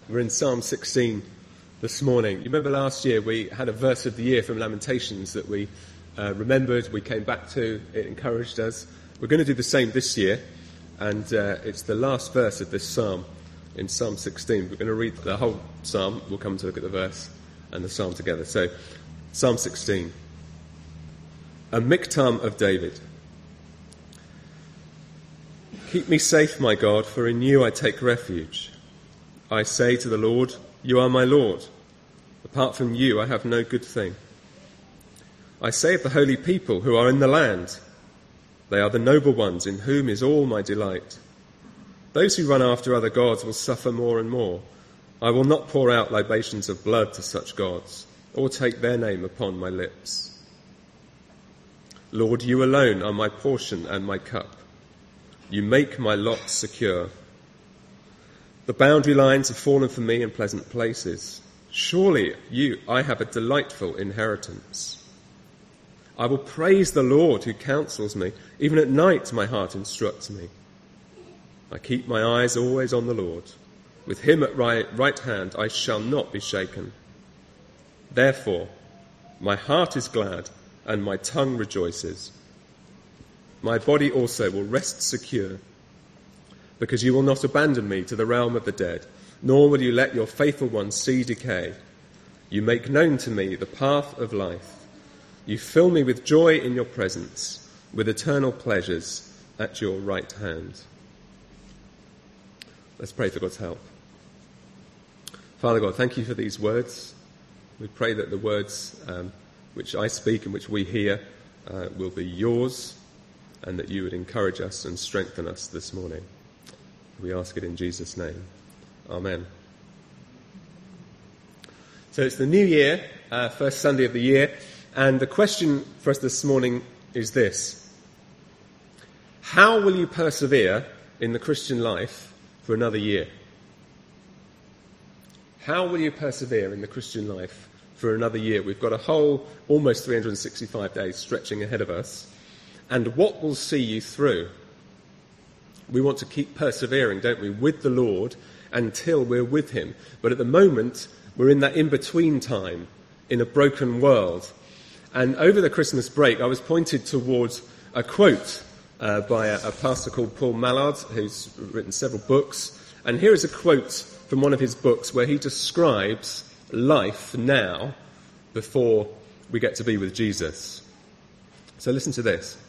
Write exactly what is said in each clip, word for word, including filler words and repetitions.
We're in Psalm sixteen this morning. You remember last year we had a verse of the year from Lamentations that we uh, remembered, we came back to, it encouraged us. We're going to do the same this year, and uh, it's the last verse of this psalm in Psalm sixteen. We're going to read the whole psalm. We'll come to look at the verse and the psalm together. So, Psalm sixteen. A miktam of David. Keep me safe, my God, for in you I take refuge. I say to the Lord, you are my Lord. Apart from you, I have no good thing. I say of the holy people who are in the land, they are the noble ones in whom is all my delight. Those who run after other gods will suffer more and more. I will not pour out libations of blood to such gods, or take their name upon my lips. Lord, you alone are my portion and my cup. You make my lot secure. The boundary lines have fallen for me in pleasant places. Surely you, I have a delightful inheritance. I will praise the Lord who counsels me. Even at night my heart instructs me. I keep my eyes always on the Lord. With him at right, right hand I shall not be shaken. Therefore, my heart is glad and my tongue rejoices. My body also will rest secure, because you will not abandon me to the realm of the dead, nor will you let your faithful one see decay. You make known to me the path of life. You fill me with joy in your presence, with eternal pleasures at your right hand. Let's pray for God's help. Father God, thank you for these words. We pray that the words um, which I speak and which we hear uh, will be yours, and that you would encourage us and strengthen us this morning. We ask it in Jesus' name. Amen. So it's the new year, uh, first Sunday of the year, and the question for us this morning is this. How will you persevere in the Christian life for another year? How will you persevere in the Christian life for another year? We've got a whole almost three hundred sixty-five days stretching ahead of us. And what will see you through? We want to keep persevering, don't we, with the Lord until we're with him. But at the moment, we're in that in-between time in a broken world. And over the Christmas break, I was pointed towards a quote uh, by a, a pastor called Paul Mallard, who's written several books. And here is a quote from one of his books where he describes life now before we get to be with Jesus. So listen to this.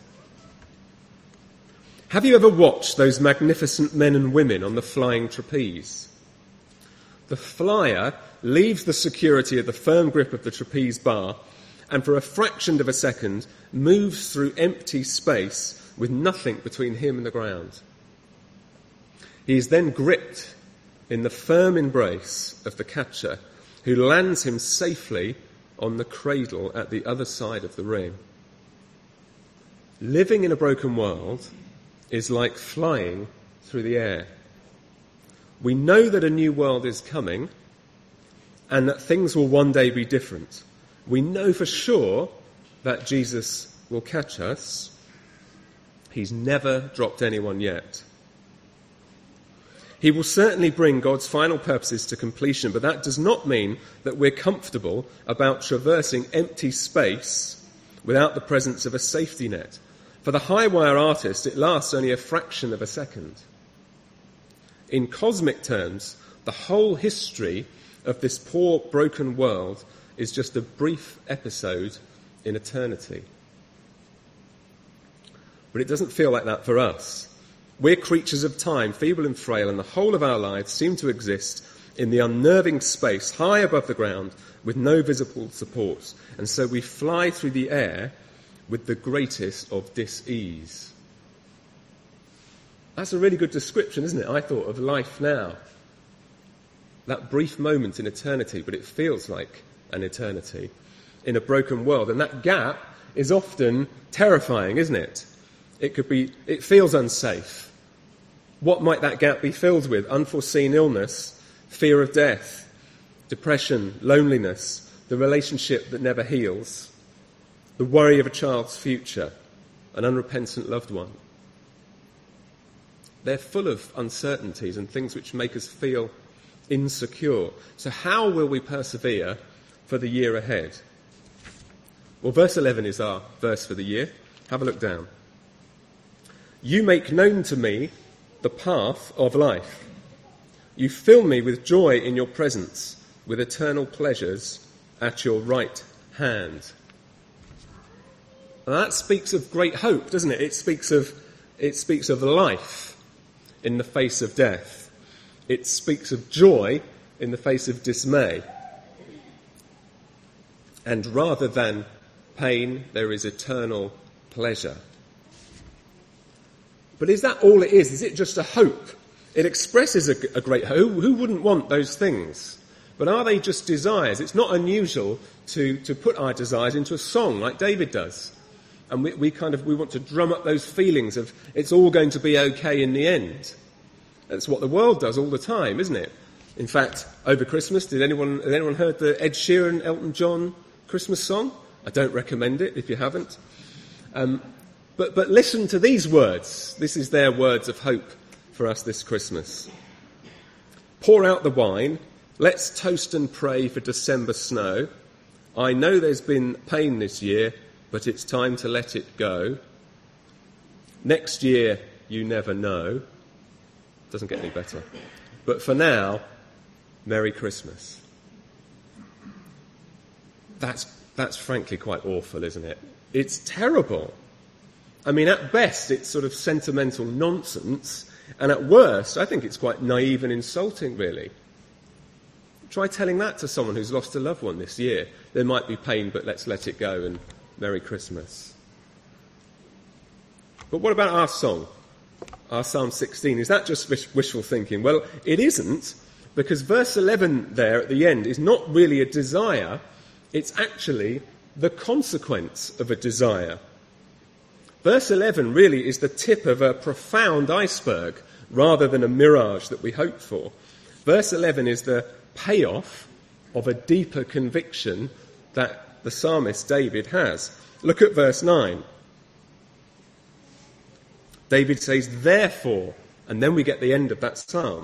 Have you ever watched those magnificent men and women on the flying trapeze? The flyer leaves the security of the firm grip of the trapeze bar and for a fraction of a second moves through empty space with nothing between him and the ground. He is then gripped in the firm embrace of the catcher, who lands him safely on the cradle at the other side of the ring. Living in a broken world is like flying through the air. We know that a new world is coming and that things will one day be different. We know for sure that Jesus will catch us. He's never dropped anyone yet. He will certainly bring God's final purposes to completion, but that does not mean that we're comfortable about traversing empty space without the presence of a safety net. For the high-wire artist, it lasts only a fraction of a second. In cosmic terms, the whole history of this poor, broken world is just a brief episode in eternity. But it doesn't feel like that for us. We're creatures of time, feeble and frail, and the whole of our lives seem to exist in the unnerving space high above the ground with no visible supports. And so we fly through the air with the greatest of dis-ease. That's a really good description, isn't it, I thought, of life now. That brief moment in eternity, but it feels like an eternity in a broken world. And that gap is often terrifying, isn't it? It could be, it feels unsafe. What might that gap be filled with? Unforeseen illness, fear of death, depression, loneliness, the relationship that never heals, the worry of a child's future, an unrepentant loved one. They're full of uncertainties and things which make us feel insecure. So how will we persevere for the year ahead? Well, verse eleven is our verse for the year. Have a look down. You make known to me the path of life. You fill me with joy in your presence, with eternal pleasures at your right hand. And that speaks of great hope, doesn't it? It speaks of, it speaks of life in the face of death. It speaks of joy in the face of dismay. And rather than pain, there is eternal pleasure. But is that all it is? Is it just a hope? It expresses a, a great hope. Who wouldn't want those things? But are they just desires? It's not unusual to, to put our desires into a song like David does. And we, we kind of, we want to drum up those feelings of it's all going to be okay in the end. That's what the world does all the time, isn't it? In fact, over Christmas, did anyone, has anyone heard the Ed Sheeran, Elton John Christmas song? I don't recommend it if you haven't. Um, but, but listen to these words. This is their words of hope for us this Christmas. Pour out the wine. Let's toast and pray for December snow. I know there's been pain this year, but it's time to let it go. Next year, you never know. Doesn't get any better. But for now, Merry Christmas. That's, that's frankly quite awful, isn't it? It's terrible. I mean, at best, it's sort of sentimental nonsense, and at worst, I think it's quite naive and insulting, really. Try telling that to someone who's lost a loved one this year. There might be pain, but let's let it go, and Merry Christmas. But what about our song? Our Psalm sixteen, is that just wish- wishful thinking? Well, it isn't, because verse eleven there at the end is not really a desire, it's actually the consequence of a desire. Verse eleven really is the tip of a profound iceberg rather than a mirage that we hope for. Verse eleven is the payoff of a deeper conviction that the psalmist David has. Look at verse nine. David says, therefore, and then we get the end of that psalm.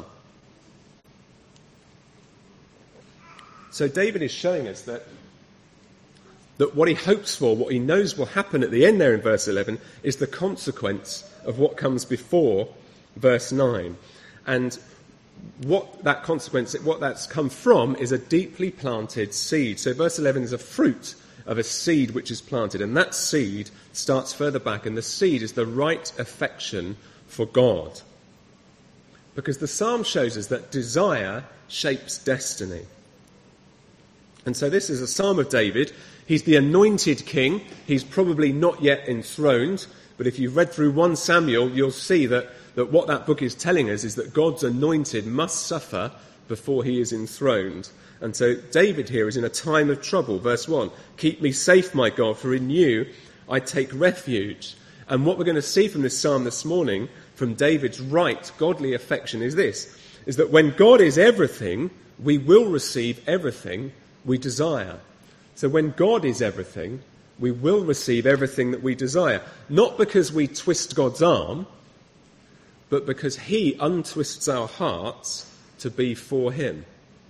So David is showing us that, that what he hopes for, what he knows will happen at the end there in verse eleven, is the consequence of what comes before verse nine. And what that consequence, what that's come from, is a deeply planted seed. So verse eleven is a fruit of a seed which is planted, and that seed starts further back, and the seed is the right affection for God. Because the psalm shows us that desire shapes destiny. And so this is a psalm of David. He's the anointed king. He's probably not yet enthroned, but if you've read through First Samuel, you'll see that, that what that book is telling us is that God's anointed must suffer before he is enthroned. And so David here is in a time of trouble. Verse one, keep me safe, my God, for in you I take refuge. And what we're going to see from this psalm this morning, from David's right godly affection, is this, is that when God is everything, we will receive everything we desire. So when God is everything, we will receive everything that we desire. Not because we twist God's arm, but because he untwists our hearts to be for him.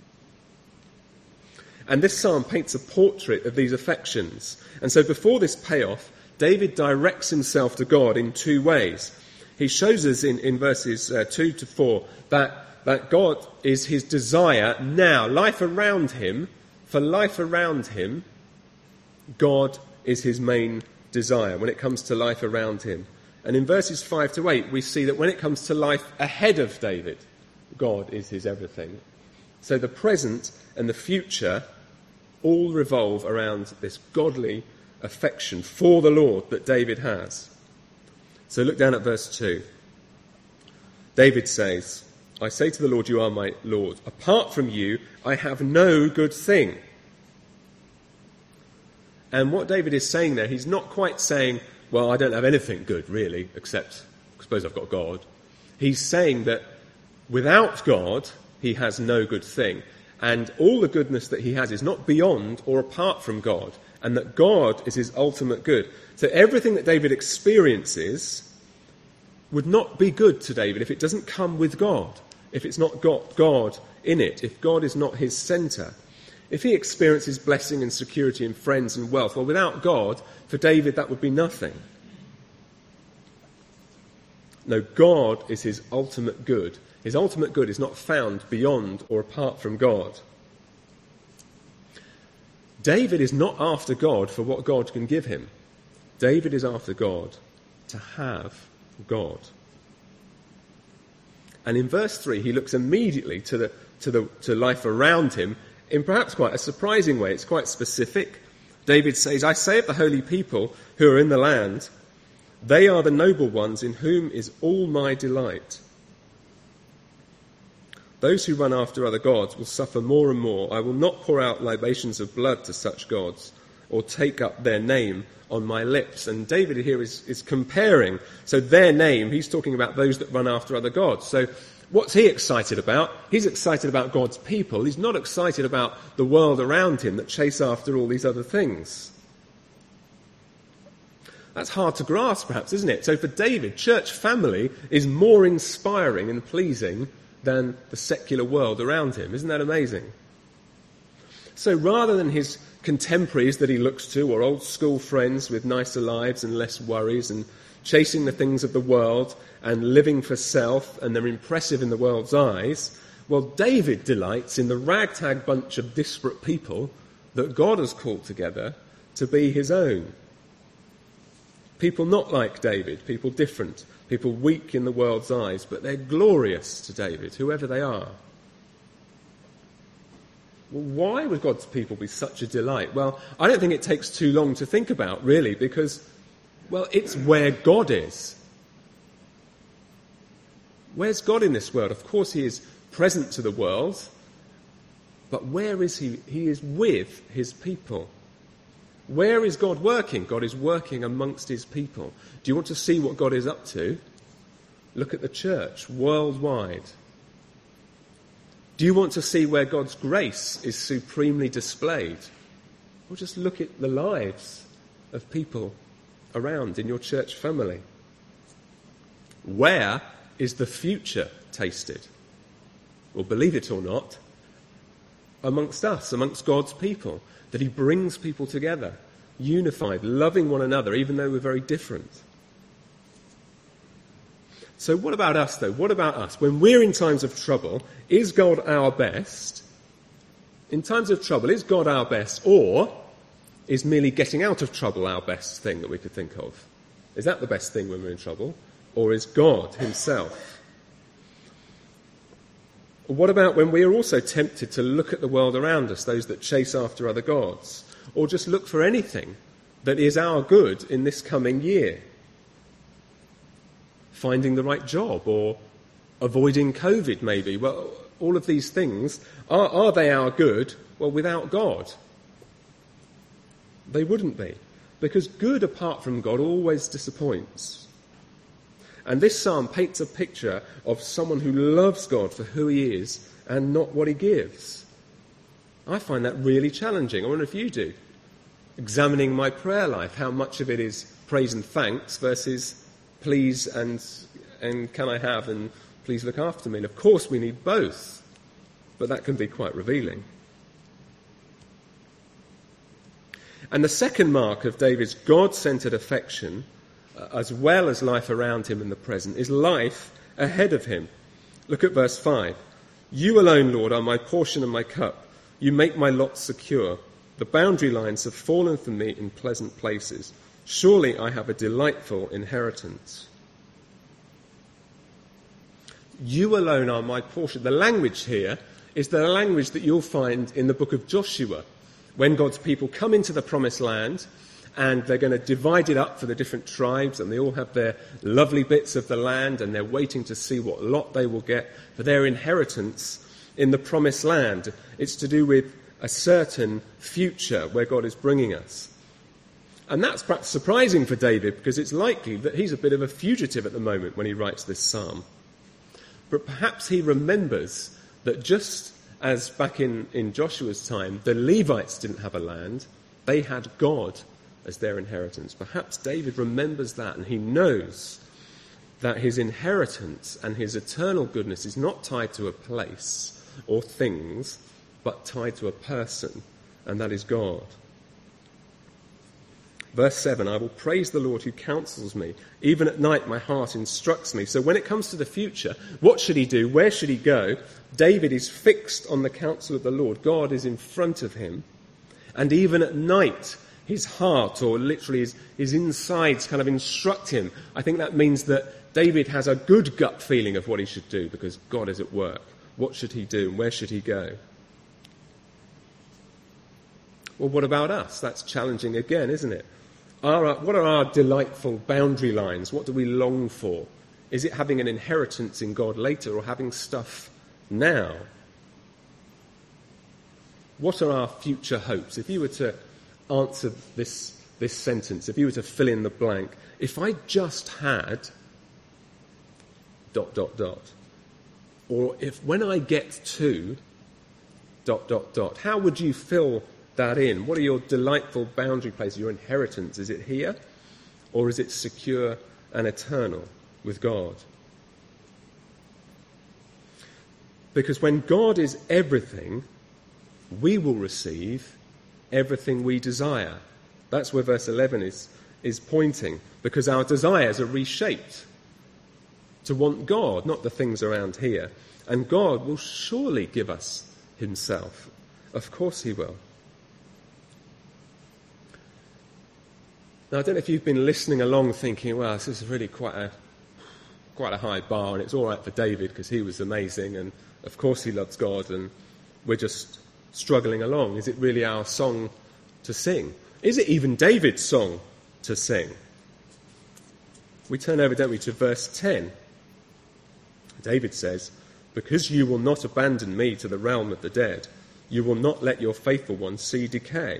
And this psalm paints a portrait of these affections. And so before this payoff, David directs himself to God in two ways. He shows us in, in verses uh, two to four that, that God is his desire now. Life around him, for life around him, God is his main desire when it comes to life around him. And in verses five to eight, we see that when it comes to life ahead of David, God is his everything. So the present and the future all revolve around this godly affection for the Lord that David has. So look down at verse two. David says, I say to the Lord, you are my Lord. Apart from you, I have no good thing. And what David is saying there, he's not quite saying, well, I don't have anything good, really, except, I suppose I've got God. He's saying that without God, he has no good thing. And all the goodness that he has is not beyond or apart from God, and that God is his ultimate good. So everything that David experiences would not be good to David if it doesn't come with God. if it's not got God in it, if God is not his centre. If he experiences blessing and security and friends and wealth, well, without God, for David, that would be nothing. No, God is his ultimate good. His ultimate good is not found beyond or apart from God. David is not after God for what God can give him. David is after God to have God. And in verse three, he looks immediately to the to the to life around him in perhaps quite a surprising way. It's quite specific. David says, I say of the holy people who are in the land, they are the noble ones in whom is all my delight. Those who run after other gods will suffer more and more. I will not pour out libations of blood to such gods or take up their name on my lips. And David here is, is comparing. So their name, he's talking about those that run after other gods. So what's he excited about? He's excited about God's people. He's not excited about the world around him that chase after all these other things. That's hard to grasp, perhaps, isn't it? So for David, church family is more inspiring and pleasing than the secular world around him. Isn't that amazing? So rather than his contemporaries that he looks to, or old school friends with nicer lives and less worries and chasing the things of the world and living for self, and they're impressive in the world's eyes, well, David delights in the ragtag bunch of disparate people that God has called together to be his own. People not like David, people different, people weak in the world's eyes, but they're glorious to David, whoever they are. Well, why would God's people be such a delight? Well, I don't think it takes too long to think about, really, because, well, it's where God is. Where's God in this world? Of course, he is present to the world, but where is he? He is with his people. Where is God working? God is working amongst his people. Do you want to see what God is up to? Look at the church worldwide. Do you want to see where God's grace is supremely displayed? Well, just look at the lives of people around in your church family. Where is the future tasted? Well, believe it or not, amongst us, amongst God's people, that he brings people together, unified, loving one another, even though we're very different. So what about us, though? What about us? When we're in times of trouble, is God our best? In times of trouble, is God our best, or is merely getting out of trouble our best thing that we could think of? Is that the best thing when we're in trouble, or is God himself? What about when we are also tempted to look at the world around us, those that chase after other gods, or just look for anything that is our good in this coming year? Finding the right job, or avoiding COVID maybe. Well, all of these things, are, are they our good? Well, without God, they wouldn't be. Because good apart from God always disappoints. And this psalm paints a picture of someone who loves God for who he is and not what he gives. I find that really challenging. I wonder if you do. Examining my prayer life, how much of it is praise and thanks versus please and and can I have and please look after me. And of course we need both, but that can be quite revealing. And the second mark of David's God-centered affection, uh, as well as life around him in the present, is life ahead of him. Look at verse five. You alone, Lord, are my portion and my cup. You make my lot secure. The boundary lines have fallen for me in pleasant places. Surely I have a delightful inheritance. You alone are my portion. The language here is the language that you'll find in the book of Joshua, when God's people come into the promised land and they're going to divide it up for the different tribes, and they all have their lovely bits of the land, and they're waiting to see what lot they will get for their inheritance in the promised land. It's to do with a certain future where God is bringing us. And that's perhaps surprising for David, because it's likely that he's a bit of a fugitive at the moment when he writes this psalm. But perhaps he remembers that just as back in, in Joshua's time, the Levites didn't have a land, they had God as their inheritance. Perhaps David remembers that, and he knows that his inheritance and his eternal goodness is not tied to a place or things, but tied to a person, and that is God. Verse seven, I will praise the Lord who counsels me. Even at night my heart instructs me. So when it comes to the future, what should he do? Where should he go? David is fixed on the counsel of the Lord. God is in front of him. And even at night, his heart, or literally his, his insides, kind of instruct him. I think that means that David has a good gut feeling of what he should do because God is at work. What should he do and where should he go? Well, what about us? That's challenging again, isn't it? Are, what are our delightful boundary lines? What do we long for? Is it having an inheritance in God later or having stuff now? What are our future hopes? If you were to answer this, this sentence, if you were to fill in the blank, if I just had dot, dot, dot, or if when I get to dot, dot, dot, how would you fill that in? What are your delightful boundary places, your inheritance? Is it here or is it secure and eternal with God? Because when God is everything, we will receive everything we desire. That's where verse eleven is, is pointing, because our desires are reshaped to want God, not the things around here. And God will surely give us himself. Of course he will. Now, I don't know if you've been listening along thinking, well, this is really quite a quite a high bar, and it's all right for David because he was amazing, and of course he loves God, and we're just struggling along. Is it really our song to sing? Is it even David's song to sing? We turn over, don't we, to verse ten. David says, because you will not abandon me to the realm of the dead, you will not let your faithful one see decay.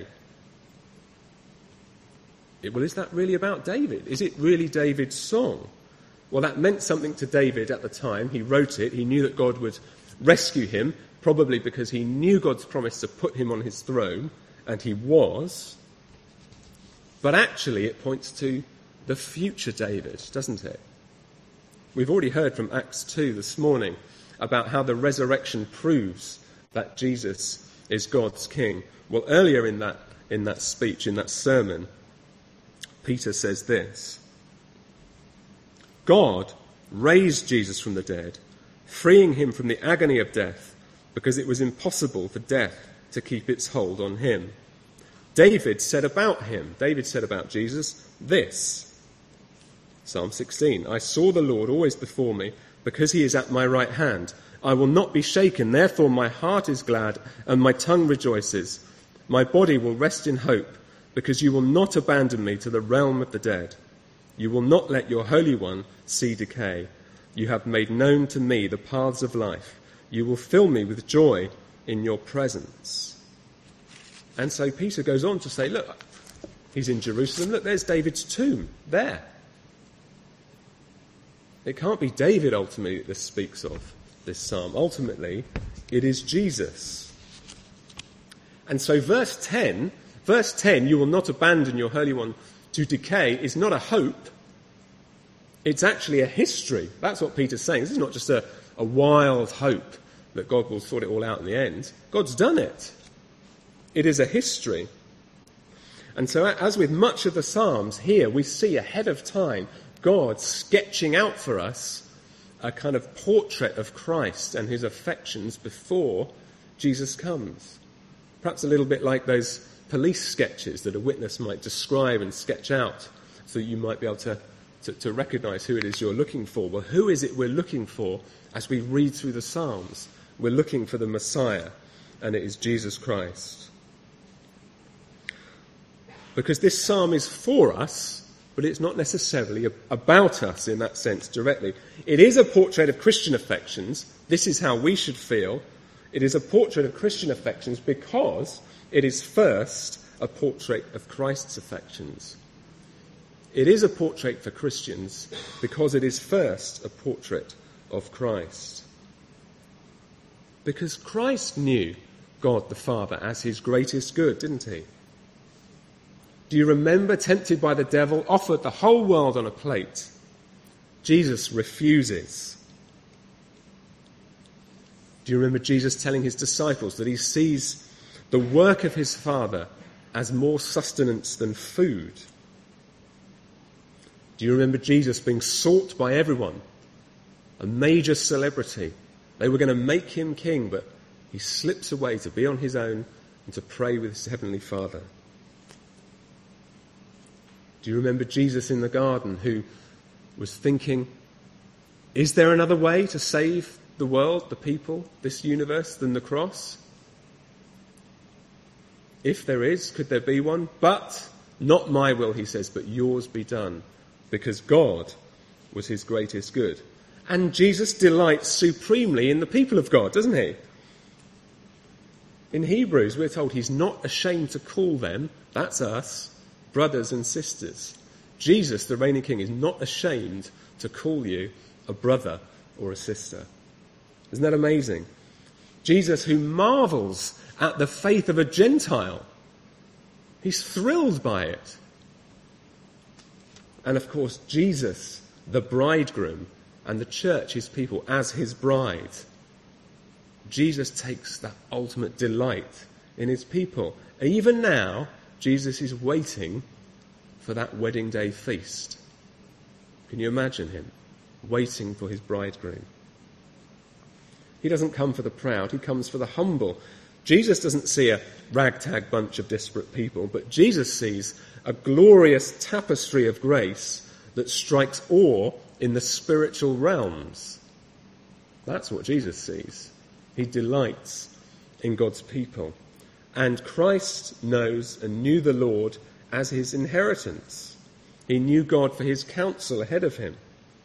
Well, is that really about David? Is it really David's song? Well, that meant something to David at the time. He wrote it. He knew that God would rescue him, probably because he knew God's promise to put him on his throne, and he was. But actually, it points to the future David, doesn't it? We've already heard from Acts two this morning about how the resurrection proves that Jesus is God's king. Well, earlier in that, in that speech, in that sermon, Peter says this: God raised Jesus from the dead, freeing him from the agony of death, because it was impossible for death to keep its hold on him. David said about him, David said about Jesus, this, Psalm sixteen, I saw the Lord always before me, because he is at my right hand. I will not be shaken, therefore my heart is glad, and my tongue rejoices. My body will rest in hope, because you will not abandon me to the realm of the dead. You will not let your Holy One see decay. You have made known to me the paths of life. You will fill me with joy in your presence. And so Peter goes on to say, look, he's in Jerusalem. Look, there's David's tomb there. It can't be David ultimately that this speaks of, this psalm. Ultimately, it is Jesus. And so verse ten... Verse ten, you will not abandon your Holy One to decay, is not a hope. It's actually a history. That's what Peter's saying. This is not just a, a wild hope that God will sort it all out in the end. God's done it. It is a history. And so as with much of the Psalms, here we see ahead of time God sketching out for us a kind of portrait of Christ and his affections before Jesus comes. Perhaps a little bit like those police sketches that a witness might describe and sketch out so you might be able to, to, to recognise who it is you're looking for. Well, who is it we're looking for as we read through the Psalms? We're looking for the Messiah, and it is Jesus Christ. Because this psalm is for us, but it's not necessarily about us in that sense directly. It is a portrait of Christian affections. This is how we should feel. It is a portrait of Christian affections because it is first a portrait of Christ's affections. It is a portrait for Christians because it is first a portrait of Christ. Because Christ knew God the Father as his greatest good, didn't he? Do you remember, tempted by the devil, offered the whole world on a plate, Jesus refuses. Do you remember Jesus telling his disciples that he sees the work of his Father as more sustenance than food? Do you remember Jesus being sought by everyone? A major celebrity. They were going to make him king, but he slips away to be on his own and to pray with his heavenly Father. Do you remember Jesus in the garden who was thinking, is there another way to save the world, the people, this universe, than the cross? If there is, could there be one? But not my will, he says, but yours be done, because God was his greatest good. And Jesus delights supremely in the people of God, doesn't he? In Hebrews, we're told he's not ashamed to call them, that's us, brothers and sisters. Jesus, the reigning king, is not ashamed to call you a brother or a sister. Isn't that amazing? Jesus, who marvels at the faith of a Gentile, he's thrilled by it. And of course, Jesus, the bridegroom, and the church, his people, as his bride. Jesus takes that ultimate delight in his people. Even now, Jesus is waiting for that wedding day feast. Can you imagine him waiting for his bridegroom? He doesn't come for the proud, he comes for the humble. Jesus doesn't see a ragtag bunch of disparate people, but Jesus sees a glorious tapestry of grace that strikes awe in the spiritual realms. That's what Jesus sees. He delights in God's people. And Christ knows and knew the Lord as his inheritance. He knew God for his counsel ahead of him.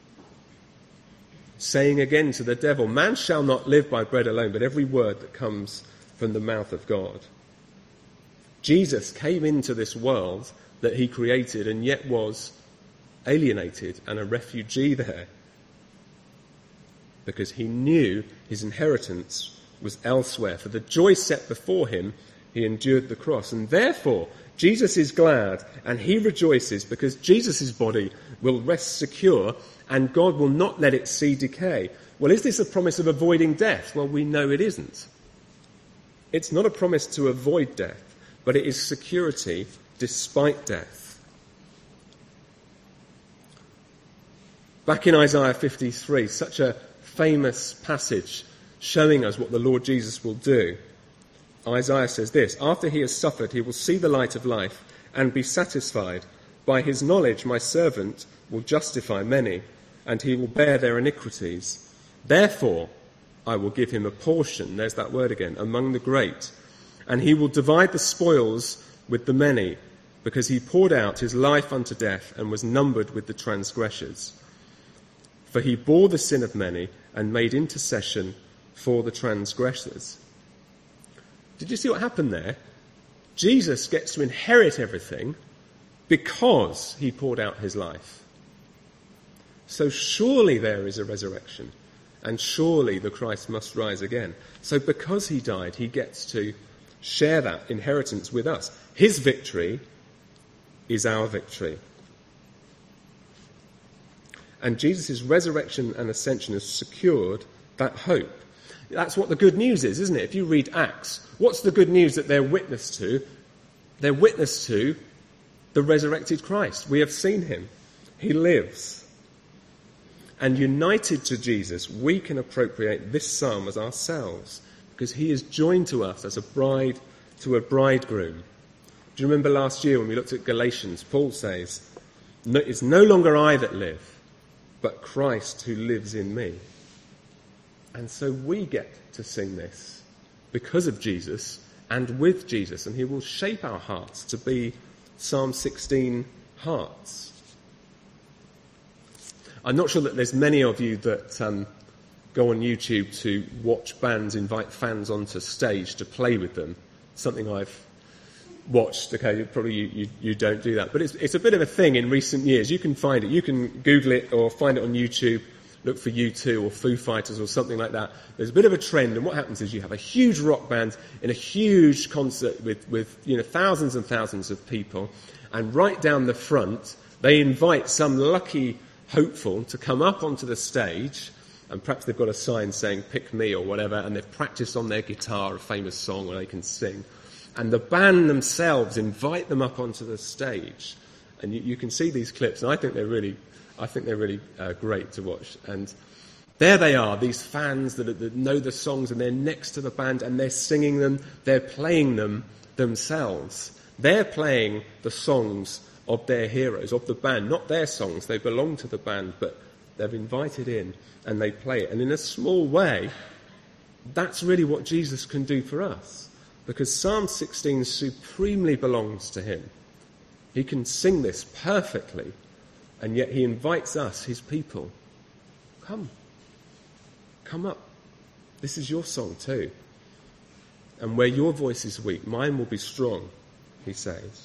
Saying again to the devil, man shall not live by bread alone, but every word that comes from the mouth of God. Jesus came into this world that he created and yet was alienated and a refugee there, because he knew his inheritance was elsewhere. For the joy set before him, he endured the cross. And therefore, Jesus is glad and he rejoices because Jesus' body will rest secure and God will not let it see decay. Well, is this a promise of avoiding death? Well, we know it isn't. It's not a promise to avoid death, but it is security despite death. Back in Isaiah fifty-three, such a famous passage showing us what the Lord Jesus will do. Isaiah says this, after he has suffered, he will see the light of life and be satisfied. By his knowledge, my servant will justify many, and he will bear their iniquities. Therefore, I will give him a portion, there's that word again, among the great, and he will divide the spoils with the many, because he poured out his life unto death and was numbered with the transgressors. For he bore the sin of many and made intercession for the transgressors. Did you see what happened there? Jesus gets to inherit everything because he poured out his life. So surely there is a resurrection, and surely the Christ must rise again. So because he died, he gets to share that inheritance with us. His victory is our victory. And Jesus' resurrection and ascension has secured that hope. That's what the good news is, isn't it? If you read Acts, what's the good news that they're witness to? They're witness to the resurrected Christ. We have seen him. He lives. And united to Jesus, we can appropriate this psalm as ourselves, because he is joined to us as a bride to a bridegroom. Do you remember last year when we looked at Galatians? Paul says, it's no longer I that live, but Christ who lives in me. And so we get to sing this because of Jesus and with Jesus, and he will shape our hearts to be Psalm sixteen hearts. I'm not sure that there's many of you that um, go on YouTube to watch bands invite fans onto stage to play with them. Something I've watched. Okay, probably you, you, you don't do that. But it's, it's a bit of a thing in recent years. You can find it. You can Google it or find it on YouTube. Look for U two or Foo Fighters or something like that. There's a bit of a trend, and what happens is you have a huge rock band in a huge concert with, with you know thousands and thousands of people, and right down the front they invite some lucky hopeful to come up onto the stage, and perhaps they've got a sign saying "pick me" or whatever, and they've practiced on their guitar a famous song where they can sing. And the band themselves invite them up onto the stage. And you, you can see these clips, and I think they're really, I think they're really uh, great to watch. And there they are, these fans that, that know the songs, and they're next to the band, and they're singing them, they're playing them themselves. They're playing the songs of their heroes, of the band, not their songs. They belong to the band, but they're invited in, and they play it. And in a small way, that's really what Jesus can do for us, because Psalm sixteen supremely belongs to him. He can sing this perfectly, and yet he invites us, his people, come, come up. This is your song too. And where your voice is weak, mine will be strong, he says.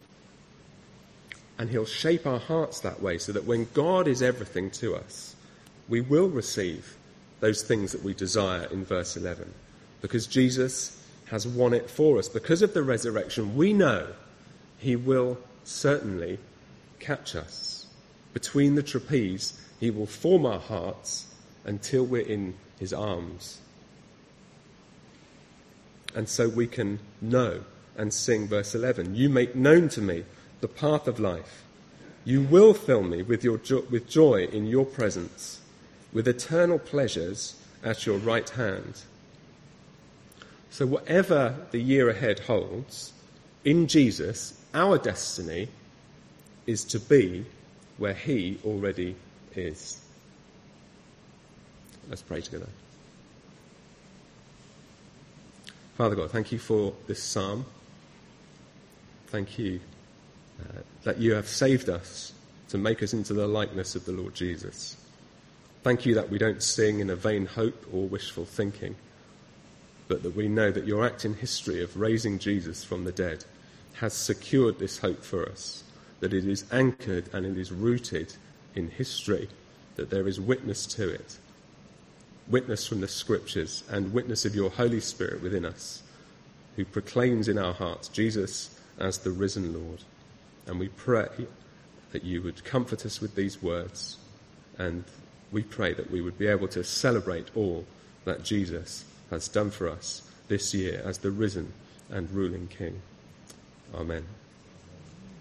And he'll shape our hearts that way, so that when God is everything to us, we will receive those things that we desire in verse eleven. Because Jesus has won it for us. Because of the resurrection, we know he will certainly catch us. Between the trapeze, he will form our hearts until we're in his arms. And so we can know and sing verse eleven. You make known to me the path of life. You will fill me with your jo- with joy in your presence, with eternal pleasures at your right hand. So whatever the year ahead holds, in Jesus, our destiny is to be where he already is. Let's pray together. Father God, thank you for this psalm. Thank you uh, that you have saved us to make us into the likeness of the Lord Jesus. Thank you that we don't sing in a vain hope or wishful thinking, but that we know that your act in history of raising Jesus from the dead has secured this hope for us, that it is anchored and it is rooted in history, that there is witness to it, witness from the scriptures and witness of your Holy Spirit within us, who proclaims in our hearts Jesus as the risen Lord. And we pray that you would comfort us with these words, and we pray that we would be able to celebrate all that Jesus has done for us this year as the risen and ruling King. Amen.